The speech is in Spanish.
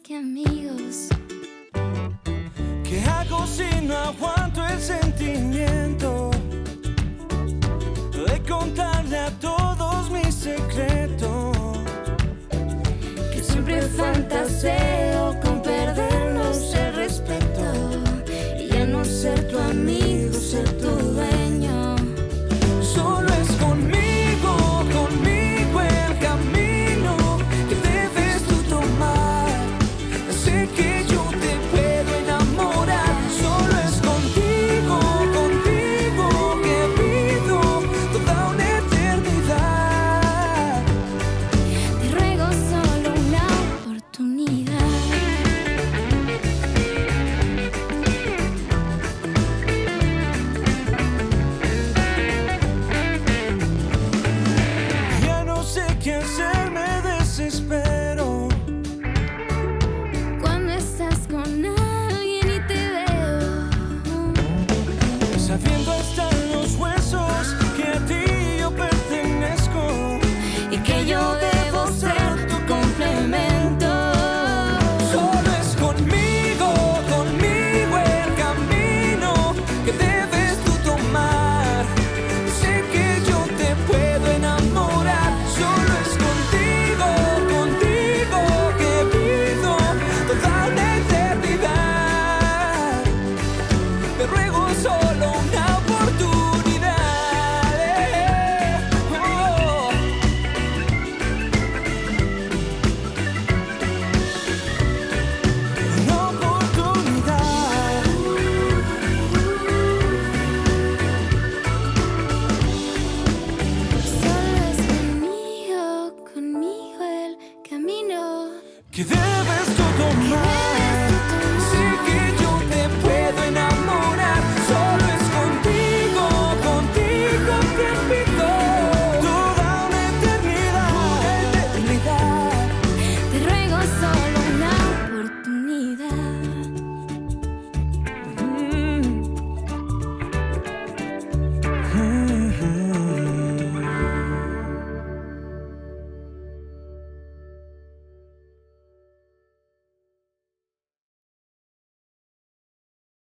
que amigos. ¿Qué hago si no aguanto el sentimiento de contarle a todos mis secretos? Que siempre fantaseo con perdernos el respeto y ya no ser tu amigo, ser tu dueño. Solo es conmigo, conmigo el camino que debes tú tomar. Sé que yo te puedo enamorar. Solo es contigo, contigo que vivo toda una eternidad. Te ruego solo una oportunidad. Ya no sé qué hacer, me desespero. Cuando estás con alguien y te veo, Sabiendo hasta